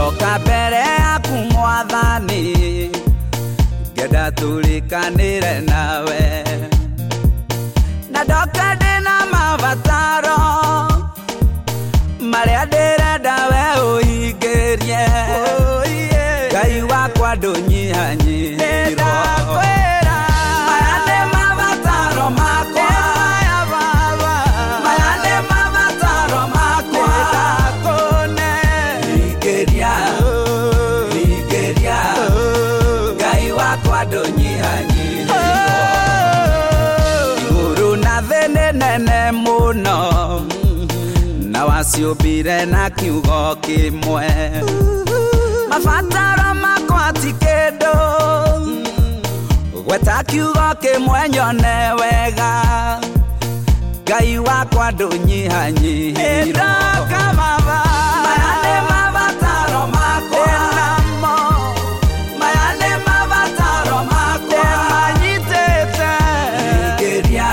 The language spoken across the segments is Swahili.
ndoka mbere yaku Mwathani ngenda tulikanire nawe na ndoka ndina mabataro maria ndirenda we uhingirie Ngai wakwa ndũnyihanyihĩrwo maya nĩ mabataro makwa maya nĩ mabataro makwa hingĩria Ngai wakwa ndũnyihanyihĩrwo igũrũ na thĩ nĩ nene mũno na waciũmbire na kiugo kĩmwe mabataro makwa ti kĩndũ gweta kiugo kĩmwe nyone wega Ngai wakwa ndũnyihanyihĩrwo maya nĩ mabataro makwa maya nĩ mabataro makwa ndĩmanyitĩte hingĩria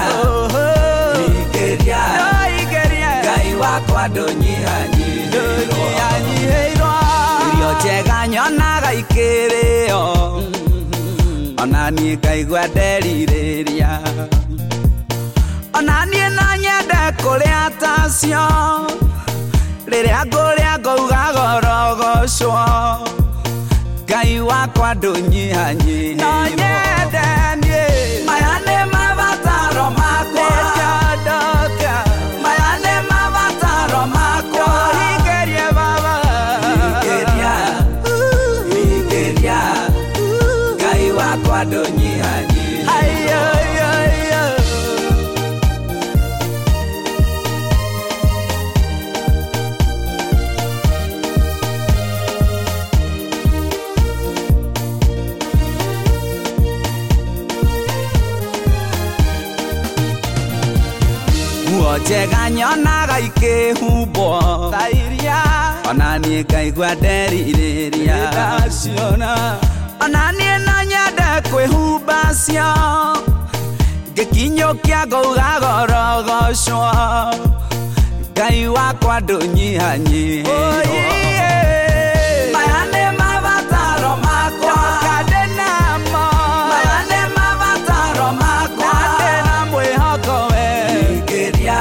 Ngai wakwa ndũnyihanyihĩrwo irio njega nyonaga ikĩrĩo ona niĩ ngaigua nderirĩria ona niĩ no nyende kũrĩa tacio rĩrĩa ngũrĩa ngauga gorogocwo Ngai wakwa ndũnyihanyihĩrwo no nyende niĩ maya nĩ mabataro makwa maya nĩ mabataro makwa hingĩria baba hingĩria Ngai wakwa ndũnyihanyihĩrwo nguo njega nyonaga ikĩhumbwo ta iria ona niĩ ngaigua nderirĩria ona niĩ no nyende kwĩhumba cio ngĩkinyũkia ngauga gorogocwo Ngai wakwa ndũnyihanyihĩrwo maya nĩ mabataro makwa ndenamo maya nĩ mabataro makwa ndĩna mwĩhoko we hingĩria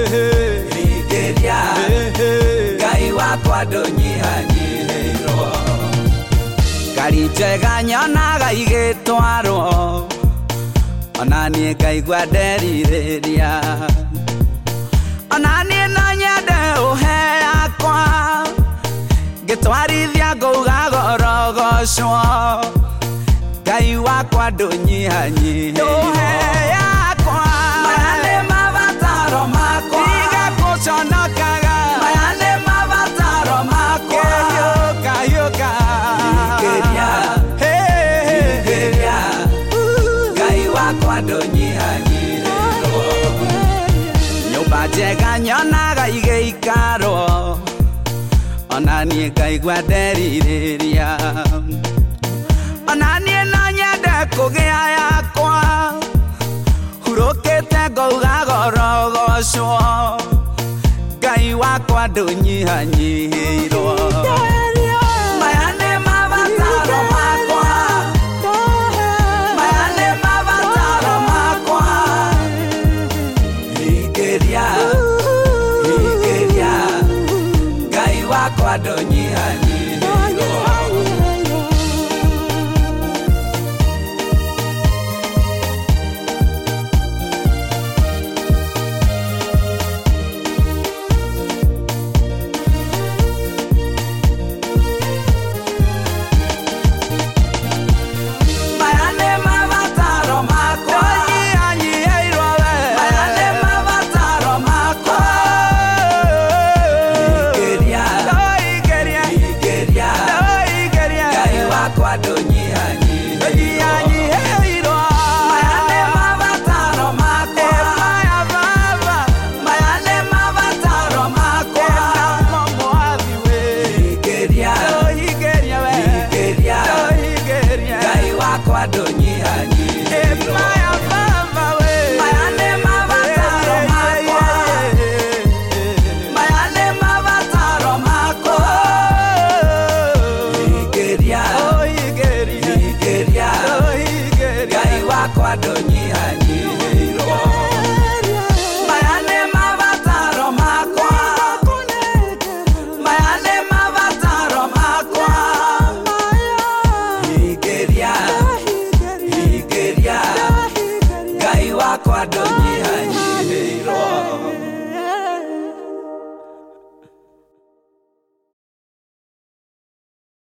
Ngai wakwa ndũnyihanyihĩrwo ngari njega nyonaga igĩtwarwo ona niĩ ngaigua nderirĩria ona niĩ no nyende ũhe yakwa ngĩtwarithia ngauga gorogocwo Ngai wakwa ndũnyihanyihĩrwo yakwa maya nĩ mabataro makwa igakũconokaga maya nĩ mabataro makwa hingĩria Ngai wakwa ndũnyihanyihĩrwo nyũmba njega nyonaga igĩikarwo ona niĩ ngaigua nderirĩria ona niĩ no nyende kũgĩa yakwa hurũkĩte ngauga gorogocwo Ngai wakwa ndũnyihanyihĩrwo maya nĩ mabataro makwa maya nĩ mabataro makwa hingĩria Ngai wakwa ndũnyihanyihĩrwo andũ